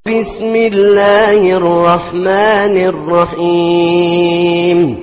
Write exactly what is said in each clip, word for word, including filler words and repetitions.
بسم الله الرحمن الرحيم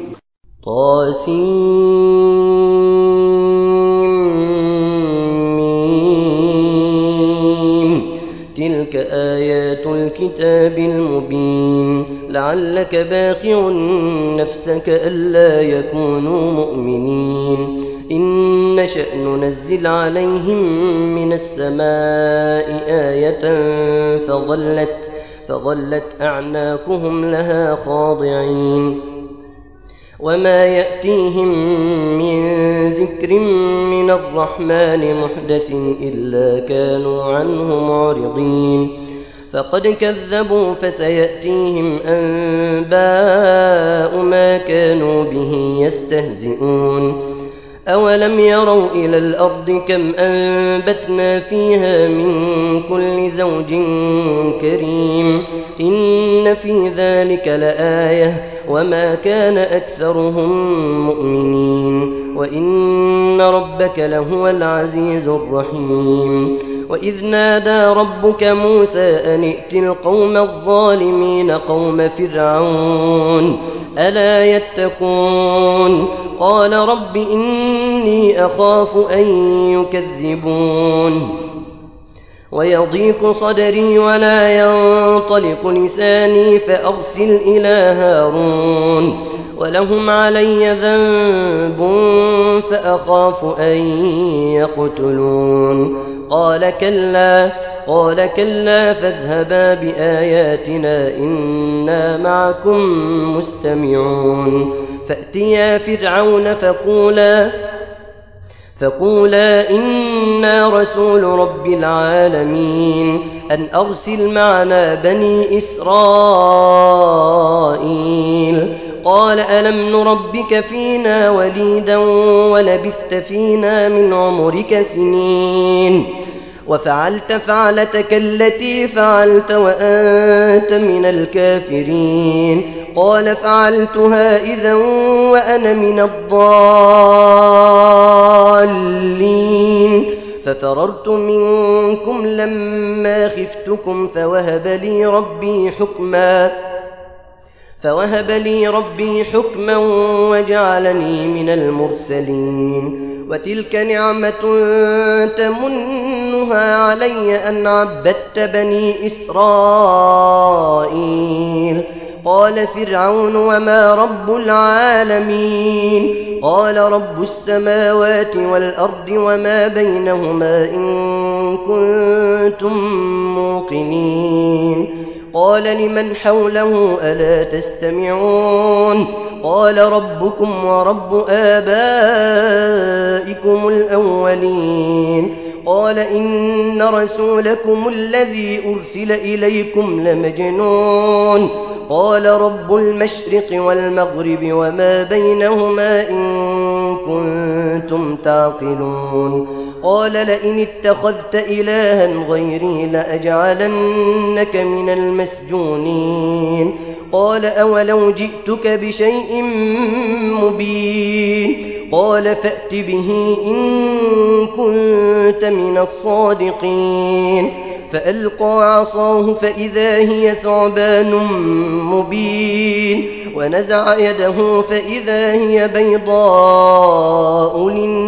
طاسيم تلك آيات الكتاب المبين لعلك باخع نفسك ألا يكونوا مؤمنين إن نشأ ننزل عليهم من السماء آية فظلت, فظلت أعناقهم لها خاضعين وما يأتيهم من ذكر من الرحمن محدث إلا كانوا عنه معرضين فقد كذبوا فسيأتيهم أنباء ما كانوا به يستهزئون أولم يروا إلى الأرض كم أنبتنا فيها من كل زوج كريم إن في ذلك لآية وما كان أكثرهم مؤمنين وإن ربك لهو العزيز الرحيم وإذ نادى ربك موسى أن ائت القوم الظالمين قوم فرعون ألا يتقون قال رب إني أخاف أن يكذبون ويضيق صدري ولا ينطلق لساني فأرسل إلى هارون ولهم علي ذنب فأخاف أن يقتلون قال كلا قال كلا فاذهبا بآياتنا إنا معكم مستمعون فأتيا فرعون فقولا فقولا إنا رسول رب العالمين أن أرسل معنا بني إسرائيل قال ألم نربك فينا وليدا ولبثت فينا من عمرك سنين وفعلت فعلتك التي فعلت وأنت من الكافرين قال فعلتها إذا وأنا من الضالين ففررت منكم لما خفتكم فوهب لي ربي حكما فوهب لي ربي حكما وجعلني من المرسلين وتلك نعمة تمنها علي أن عبدت بني إسرائيل قال فرعون وما رب العالمين قال رب السماوات والأرض وما بينهما إن كنتم موقنين قال لمن حوله ألا تستمعون قال ربكم ورب آبائكم الأولين قال إن رسولكم الذي أرسل إليكم لمجنون قال رب المشرق والمغرب وما بينهما إن كنتم تعقلون قال لئن اتخذت إلها غيري لأجعلنك من المسجونين قال أولو جئتك بشيء مبين قال فأت به إن كنت من الصادقين فألقى عصاه فإذا هي ثعبان مبين ونزع يده فإذا هي بيضاء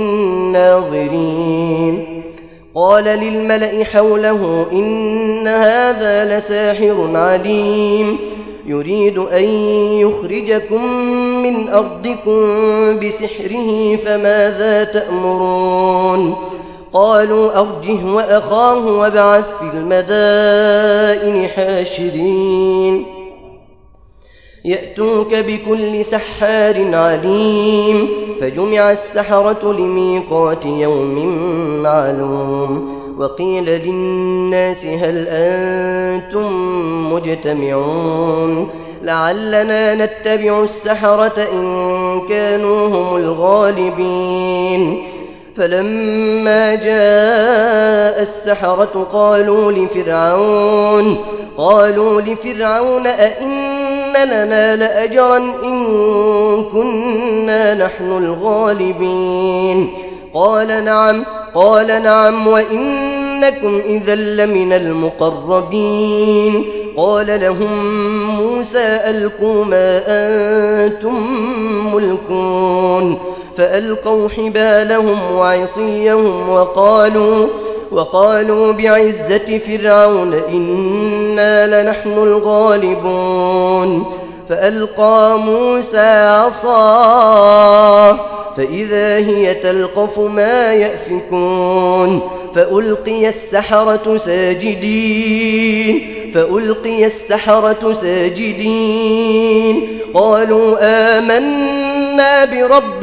للناظرين قال للملأ حوله إن هذا لساحر عليم يريد أن يخرجكم من أرضكم بسحره فماذا تأمرون قالوا أرجه وأخاه وابعث في المدائن حاشرين يأتوك بكل سحار عليم فجمع السحرة لميقات يوم معلوم وقيل للناس هل أنتم مجتمعون لعلنا نتبع السحرة إن كانوا هم الغالبين فلما جاء السحرة قالوا لفرعون قالوا لفرعون أئن لنا لأجرا إن كنا نحن الغالبين قال نعم قال نعم وإنكم إذا لمن المقربين قال لهم موسى ألقوا ما أنتم ملقون فألقوا حبالهم وعصيهم وقالوا وقالوا بعزة فرعون إنا لنحن الغالبون فألقى موسى عصاه فإذا هي تلقف ما يأفكون فألقي السحرة ساجدين فألقي السحرة ساجدين قالوا آمنا برب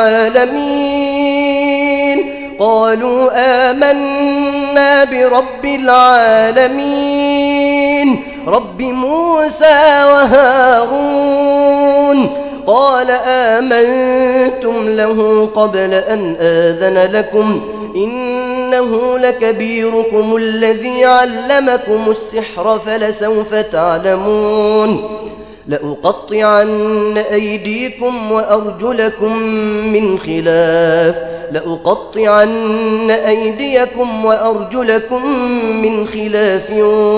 العالمين قالوا آمنا برب العالمين رب موسى وهارون قال آمنتم له قبل أن آذن لكم إنه لكبيركم الذي علمكم السحر فلسوف تعلمون لأقطعن أيديكم وأرجلكم من خلاف لأقطعن أيديكم وأرجلكم من خلاف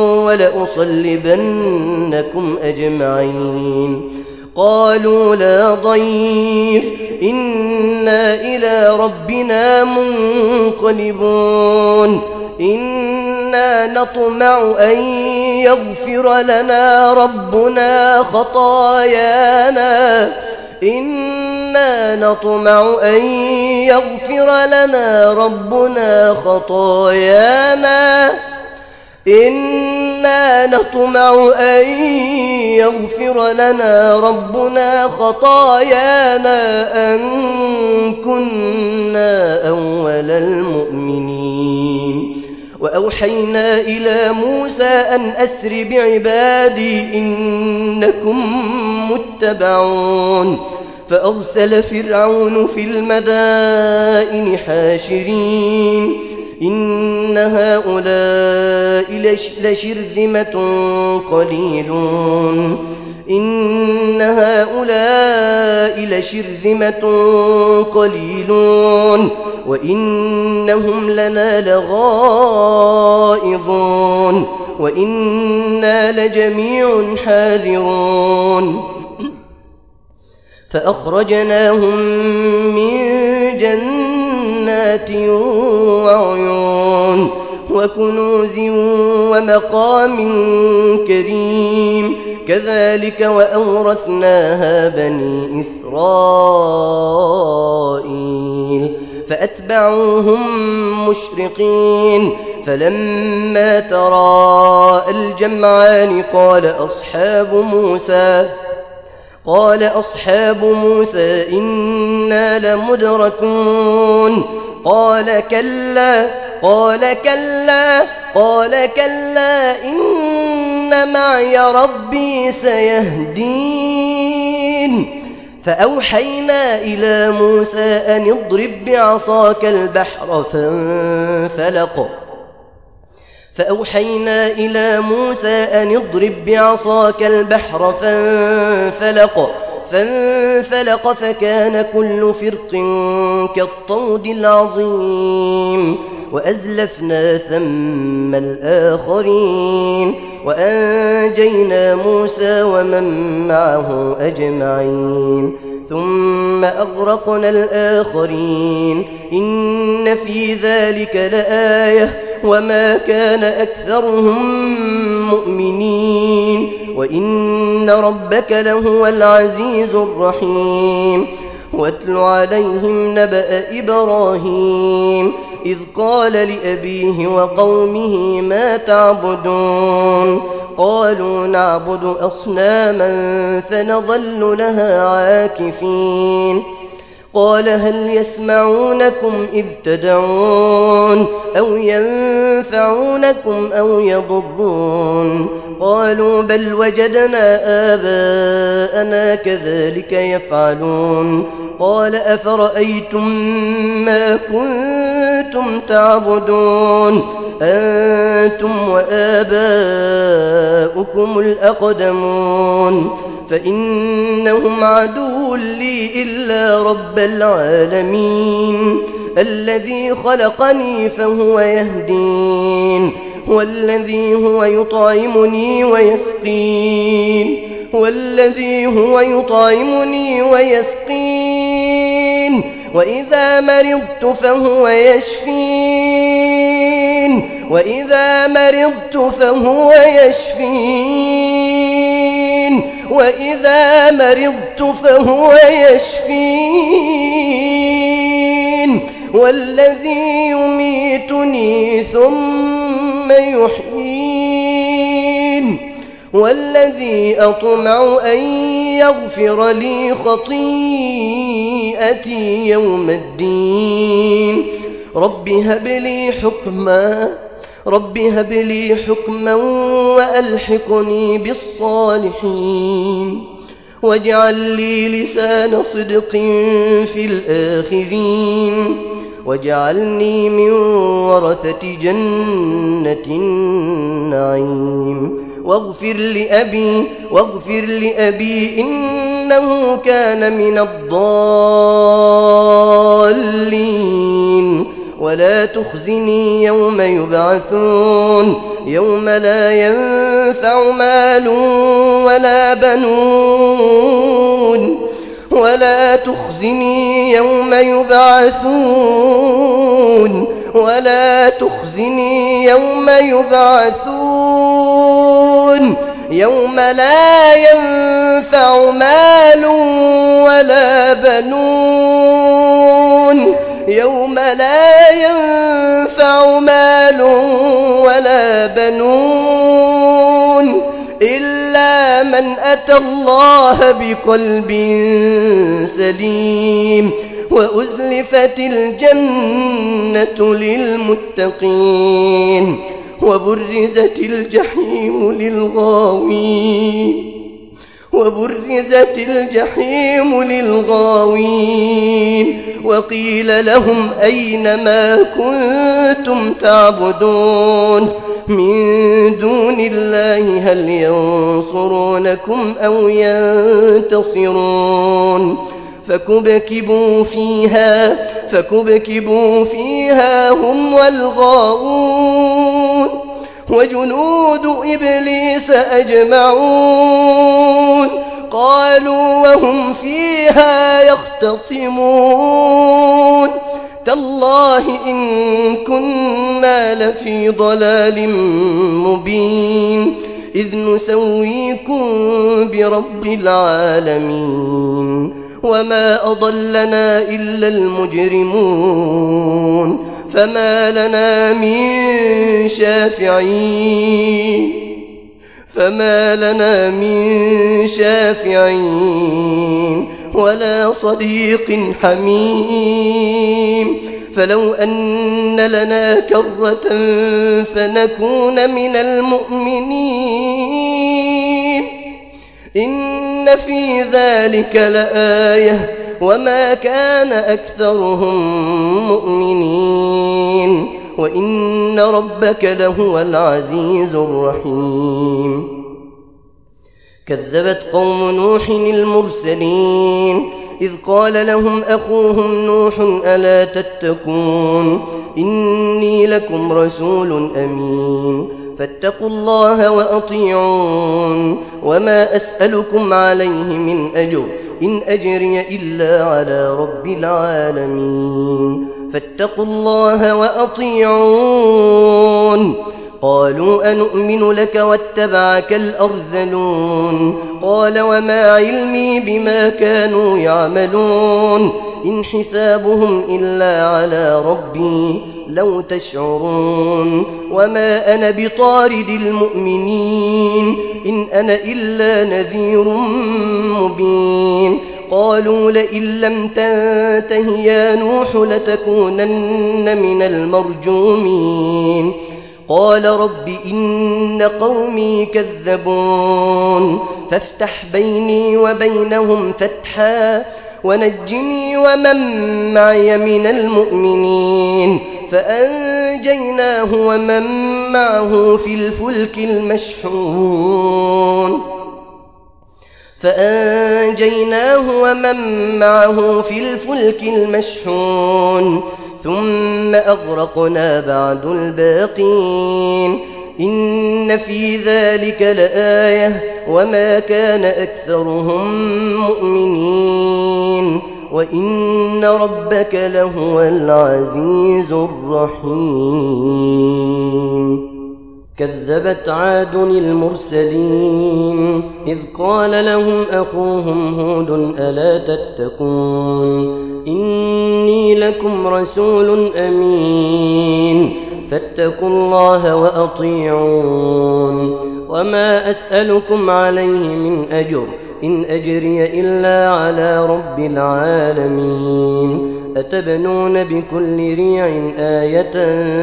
ولأصلبنكم أجمعين قالوا لا ضير إنا إلى ربنا منقلبون إنا نطمع أن يغفر لنا ربنا خطايانا إنا نطمع أن يغفر لنا ربنا خطايانا إنا نطمع أن يغفر لنا ربنا خطايانا أن كنا أول المؤمنين وأوحينا إلى موسى أن أسر بعبادي إنكم متبعون فأرسل فرعون في المدائن حاشرين إن هؤلاء لشرذمة قليلون إن هؤلاء لشرذمة قليلون وإنهم لنا لغائظون وإنا لجميع حاذرون فأخرجناهم من جنات وعيون وكنوز ومقام كريم كذلك وأورثناها بني إسرائيل فأتبعوهم مشرقين فلما تراءى الجمعان قال أصحاب موسى قال أصحاب موسى إنا لمدركون قال كلا قال كلا قال كلا إن معي ربي سيهدين فأوحينا إلى موسى أن اضرب بعصاك البحر فانفلق فأوحينا إلى موسى أن اضرب بعصاك البحر فانفلق فانفلق فكان كل فرق كالطود العظيم وأزلفنا ثم الآخرين وأنجينا موسى ومن معه أجمعين ثم أغرقنا الآخرين إن في ذلك لآية وما كان أكثرهم مؤمنين وإن ربك لهو العزيز الرحيم واتل عليهم نبأ إبراهيم إذ قال لأبيه وقومه ما تعبدون قالوا نعبد أصناما فنظل لها عاكفين قال هل يسمعونكم إذ تدعون أو ينفعونكم أو يضرون قالوا بل وجدنا آباءنا كذلك يفعلون قال أفرأيتم ما كنتم تعبدون أنتم وآباؤكم الأقدمون فإنهم عدو لي إلا رب العالمين الذي خلقني فهو يهدين والذي هو يطعمني ويسقين والذي هو يطعمني ويسقين وإذا مرضت فهو يشفين وإذا مرضت فهو يشفين وإذا مرضت فهو يشفين والذي يميتني ثم يحيين والذي أطمع أن يغفر لي خطيئتي يوم الدين رب هب لي حكما رب هب لي حكما وألحقني بالصالحين واجعل لي لسان صدق في الآخرين واجعلني من ورثة جنة النعيم واغفر لأبي واغفر لأبي إنه كان من الضالين ولا تخزني يوم يبعثون يوم لا ينفع مال ولا بنون ولا تخزني يوم يبعثون ولا تخزني يوم يبعثون يوم لا ينفع مال ولا بنون يوم لا ينفع مال ولا بنون إلا من أتى الله بقلب سليم وأزلفت الجنة للمتقين وبرزت الجحيم للغاوين وبرزت الجحيم للغاوين وقيل لهم أين ما كنتم تعبدون من دون الله هل ينصرونكم أو ينتصرون فكبكبوا فيها فكبكبوا فيها هم والغاوون وجنود إبليس أجمعون قالوا وهم فيها يختصمون تالله إن كنا لفي ضلال مبين إذ نسويكم برب العالمين وما أضلنا إلا المجرمون فما لنا من شافعين فما لنا من شافعين ولا صديق حميم فلو أن لنا كرة فنكون من المؤمنين إن في ذلك لآية وما كان أكثرهم مؤمنين وإن ربك لهو العزيز الرحيم كذبت قوم نوح المرسلين إذ قال لهم أخوهم نوح ألا تتقون إني لكم رسول أمين فاتقوا الله وأطيعون وما أسألكم عليه من أجر إن أجري إلا على رب العالمين فاتقوا الله وأطيعون قالوا أنؤمن لك واتبعك الأرذلون قال وما علمي بما كانوا يعملون إن حسابهم إلا على ربي لو تشعرون وما أنا بطارد المؤمنين إن أنا إلا نذير مبين قالوا لئن لم تنته يا نوح لتكونن من المرجومين قال رب إن قومي كذبون فافتح بيني وبينهم فتحا ونجني ومن معي من المؤمنين فأنجيناه ومن معه في الفلك المشحون فأنجيناه ومن معه في الفلك المشحون ثم أغرقنا بعد الباقين إن في ذلك لآية وما كان أكثرهم مؤمنين وإن ربك لهو العزيز الرحيم. كذبت عاد المرسلين إذ قال لهم أخوهم هود ألا تتقون إني لكم رسول أمين فاتقوا الله وأطيعون وما أسألكم عليه من أجر إن أجري إلا على رب العالمين أتبنون بكل ريع آية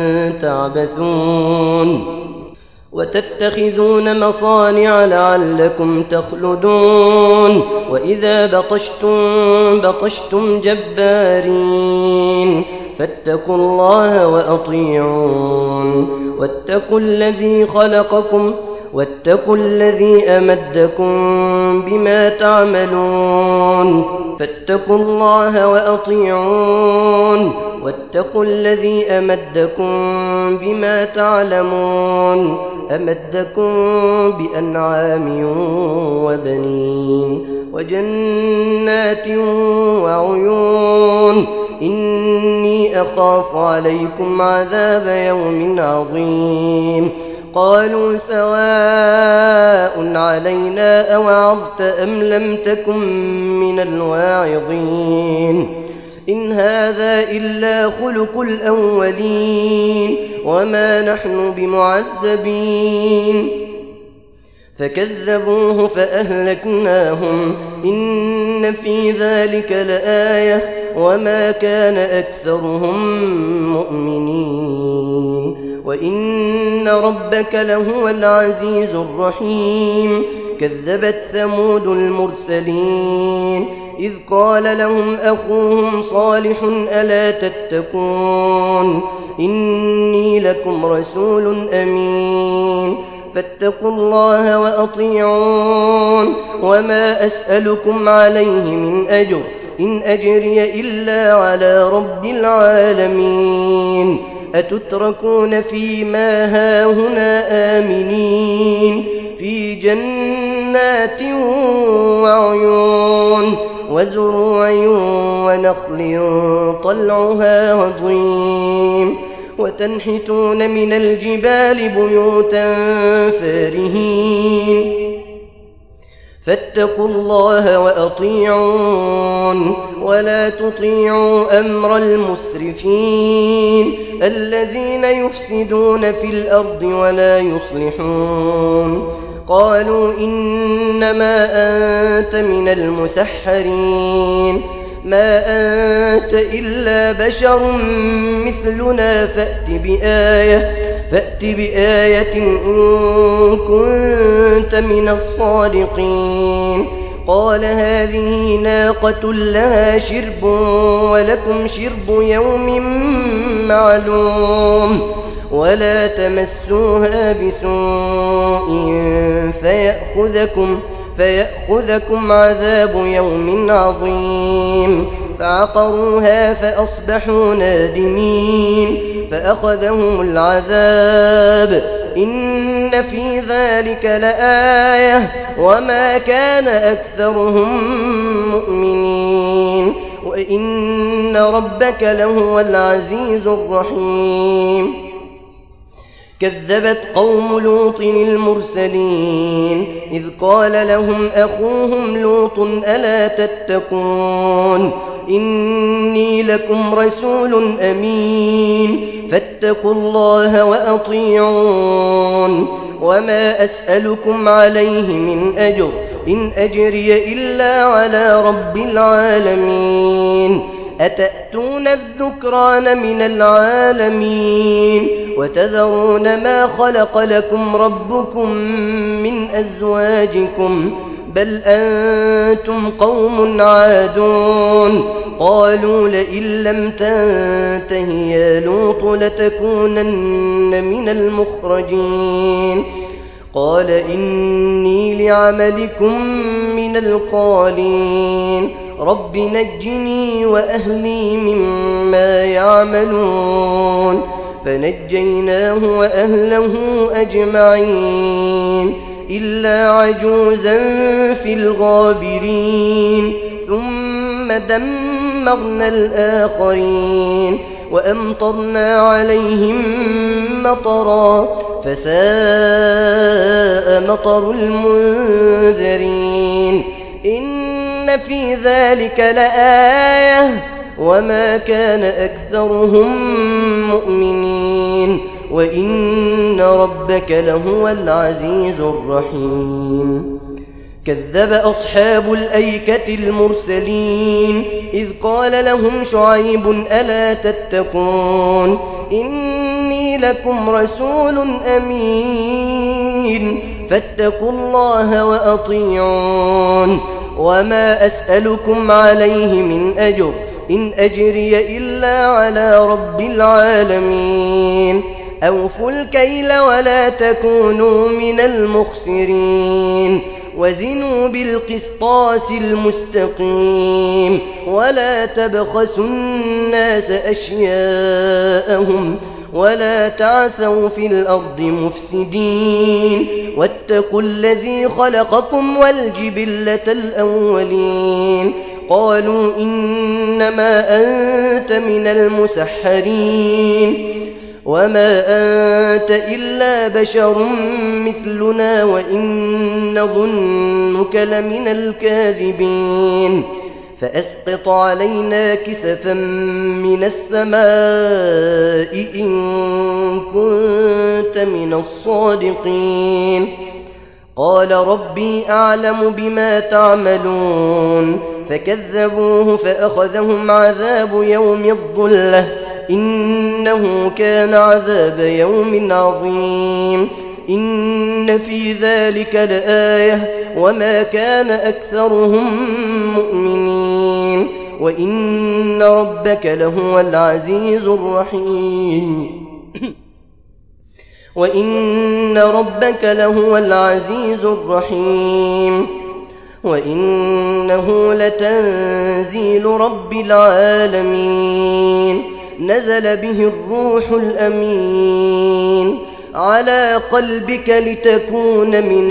تعبثون وتتخذون مصانع لعلكم تخلدون وإذا بطشتم بطشتم جبارين فاتقوا الله وأطيعون واتقوا الذي خلقكم واتقوا الذي أمدكم بما تعملون فاتقوا الله وأطيعون واتقوا الذي أمدكم بما تعلمون أمدكم بأنعام وبنين وجنات وعيون إني أخاف عليكم عذاب يوم عظيم قالوا سواء علينا أوعظت أم لم تكن من الواعظين إن هذا إلا خلق الأولين وما نحن بمعذبين فكذبوه فأهلكناهم إن في ذلك لآية وما كان أكثرهم مؤمنين وإن ربك لهو العزيز الرحيم. كذبت ثمود المرسلين إذ قال لهم أخوهم صالح ألا تتقون إني لكم رسول أمين فاتقوا الله وأطيعون وما أسألكم عليه من أجر إن أجري إلا على رب العالمين أتتركون فيما هاهنا آمنين في جنات وعيون وزروع ونخل طلعها هضيم وتنحتون من الجبال بيوتا فارهين فاتقوا الله وأطيعون ولا تطيعوا أمر المسرفين الذين يفسدون في الأرض ولا يصلحون قالوا إنما أنت من المسحرين ما أنت إلا بشر مثلنا فأت بآية فأت بآية إن كنت من الصادقين قال هذه ناقة لها شرب ولكم شرب يوم معلوم ولا تمسوها بسوء فيأخذكم فيأخذكم عذاب يوم عظيم فعقروها فأصبحوا نادمين فأخذهم العذاب إن في ذلك لآية وما كان أكثرهم مؤمنين وإن ربك لهو العزيز الرحيم. كذبت قوم لوط المرسلين إذ قال لهم أخوهم لوط ألا تتقون إني لكم رسول أمين فاتقوا الله وأطيعون وما أسألكم عليه من أجر إن أجري إلا على رب العالمين أتأتون الذكران من العالمين وتذرون ما خلق لكم ربكم من أزواجكم بل أنتم قوم عادون قالوا لئن لم تنته يا لوط لتكونن من المخرجين قال إني لعملكم من القالين رب نجني وأهلي مما يعملون فنجيناه وأهله أجمعين إلا عجوزا في الغابرين ثم دمرنا الآخرين وأمطرنا عليهم مطرا فساء مطر المنذرين إن في ذلك لآية وما كان أكثرهم مؤمنين وإن ربك لهو العزيز الرحيم كذب أصحاب الأيكة المرسلين إذ قال لهم شعيب ألا تتقون إني لكم رسول أمين فاتقوا الله وأطيعون وما أسألكم عليه من أجر إن أجري إلا على رب العالمين أوفوا الكيل ولا تكونوا من المخسرين وزنوا بالقسطاس المستقيم ولا تبخسوا الناس أشياءهم ولا تعثوا في الأرض مفسدين واتقوا الذي خلقكم والجبلة الأولين قالوا إنما أنت من المسحرين وما أنت إلا بشر مثلنا وإن نظنك لمن الكاذبين فأسقط علينا كسفا من السماء إن كنت من الصادقين قال ربي أعلم بما تعملون فكذبوه فأخذهم عذاب يوم الظلة إنه كان عذاب يوم عظيم إن في ذلك لآية وما كان أكثرهم مؤمنين وإن ربك لهو العزيز الرحيم وإن ربك لهو العزيز الرحيم وإنه لتنزيل رب العالمين نزل به الروح الأمين على قلبك لتكون من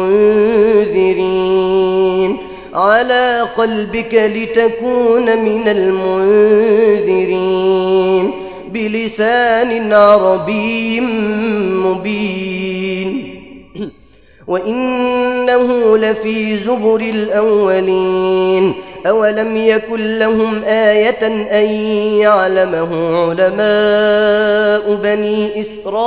المنذرين على قلبك لتكون من المنذرين بلسان عربي مبين وإنه لفي زبر الأولين أولم يكن لهم آية أن يعلمه علماء بني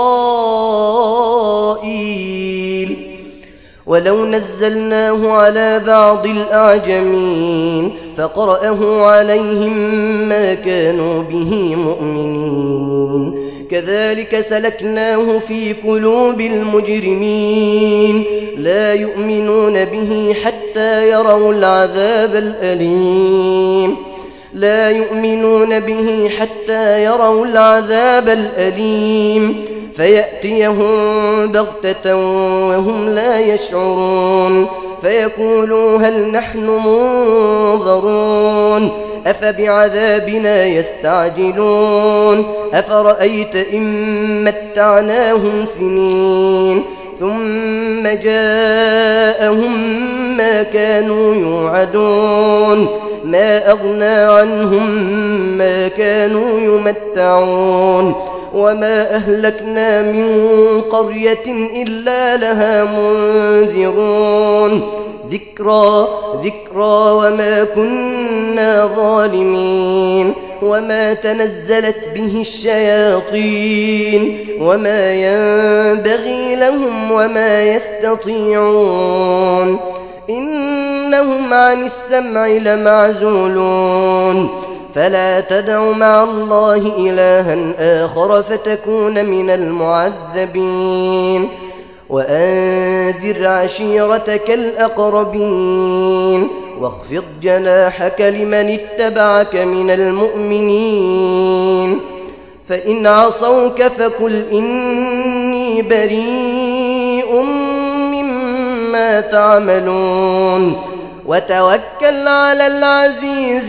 إسرائيل ولو نزلناه على بعض الأعجمين فقرأه عليهم ما كانوا به مؤمنين كذلك سلكناه في قلوب المجرمين لا يؤمنون به حتى يروا العذاب الأليم لا يؤمنون به حتى يروا العذاب الأليم فيأتيهم بغتة وهم لا يشعرون فيقولوا هل نحن منظرون أفبعذابنا يستعجلون أفرأيت إن متعناهم سنين ثم جاءهم ما كانوا يوعدون ما أغنى عنهم ما كانوا يمتعون وما أهلكنا من قرية إلا لها منذرون ذكرى ذكرى وما كنا ظالمين وما تنزلت به الشياطين وما ينبغي لهم وما يستطيعون إنهم عن السمع لمعزولون فلا تدع مع الله إلها آخر فتكون من المعذبين وأنذر عشيرتك الأقربين واخفض جناحك لمن اتبعك من المؤمنين فإن عصوك فقل إني بريء مما تعملون وتوكل على العزيز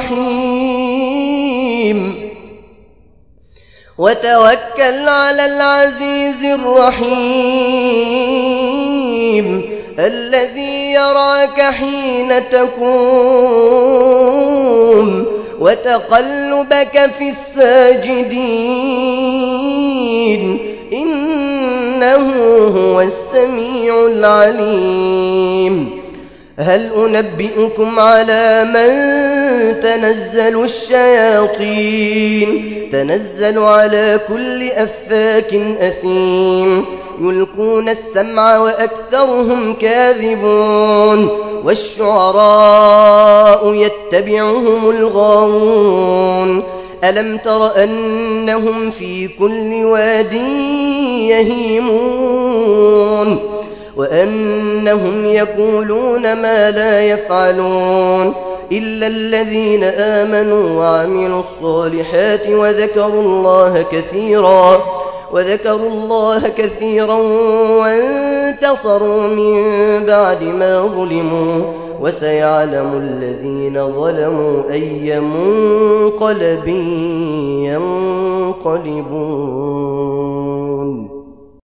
الرحيم وتوكل على العزيز الرحيم الذي يراك حين تقوم وتقلبك في الساجدين إنه هو السميع العليم. هل أنبئكم على من تنزل الشياطين تنزل على كل أفاك أثيم يلقون السمع وأكثرهم كاذبون والشعراء يتبعهم الغاوون ألم تر أنهم في كل واد يهيمون وأنهم يقولون ما لا يفعلون إلا الذين آمنوا وعملوا الصالحات وذكروا الله كثيرا وذكروا الله كثيرا وانتصروا من بعد ما ظلموا وسيعلم الذين ظلموا أي منقلب ينقلبون.